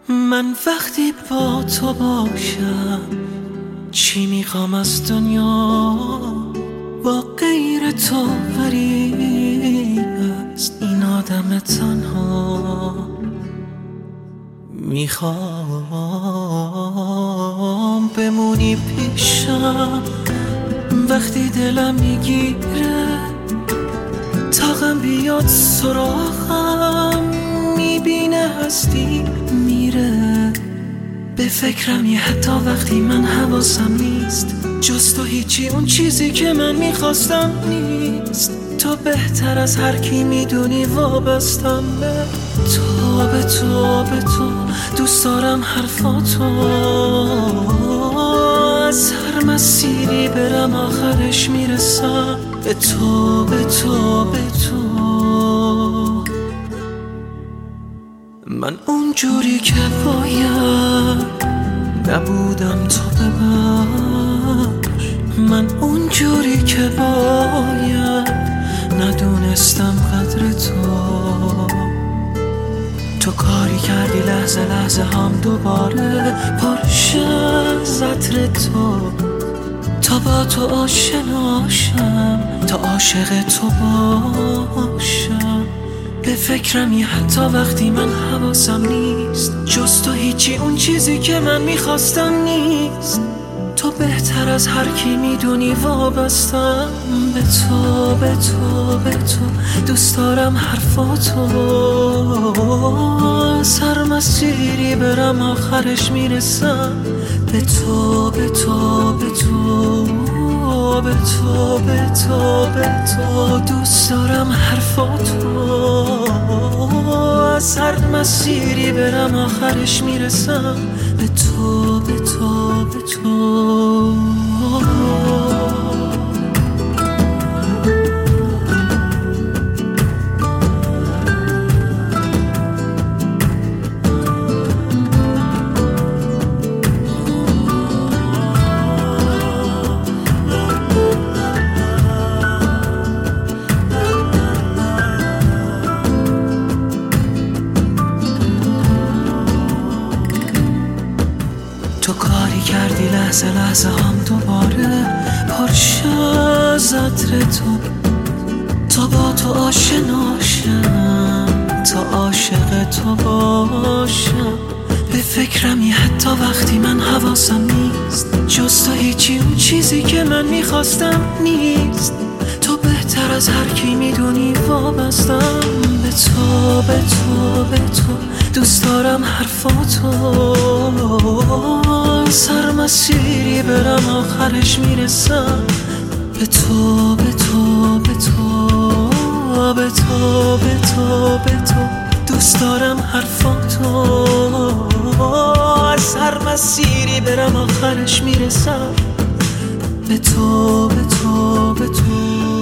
من وقتی با تو باشم چی میخوام از دنیا، با غیر تو غریب است این آدم تنها. میخوام بمونی پیشم وقتی دلم میگیره، طاقم بیاد سراغم میبینه هستی میره. به فکرمی حتی وقتی من حواسم نیست، جز تو هیچی اون چیزی که من میخواستم نیست. تو بهتر از هر کی میدونی وابستم به تو، به تو، به تو. دوست دارم حرفاتو، از هر مسیری برم آخرش میرسم به تو، به تو، به تو. من اونجوری که باید نبودم، تو ببخش. من اونجوری که باید ندونستم قدر تو کاری کردی لحظه لحظه هم دوباره پرشه از عطر تو. تا با تو آشناشم، تا عاشق تو باشم. به فکرمی حتی وقتی من حواسم نیست، جز تو هیچی اون چیزی که من میخواستم نیست. تو بهتر از هر کی میدونی وابستم به تو، به تو، به تو. دوست دارم حرفاتو، از هر مسیری برم آخرش میرسم به تو، به تو، به تو، به تو، به تو، به تو. دوست دارم حرفاتو، از هر مسیری برم آخرش میرسم به تو، به تو، به تو. تو کاری کردی لحظه لحظه هم دوباره پرشه از عطر تو. تا با تو آشناشم، تا عاشق تو باشم. به فکرمی حتی وقتی من حواسم نیست، جز تو هیچی اون چیزی که من میخواستم نیست. تو بهتر از هر کی میدونی وابستم به تو، به تو، به تو. دوست دارم حرفاتو، از هر مسیری برم آخرش میرسم به تو، به تو، به تو، به تو، به تو، به تو. دوست دارم حرفاتو، از هر مسیری برم آخرش میرسم به تو، به تو، به تو.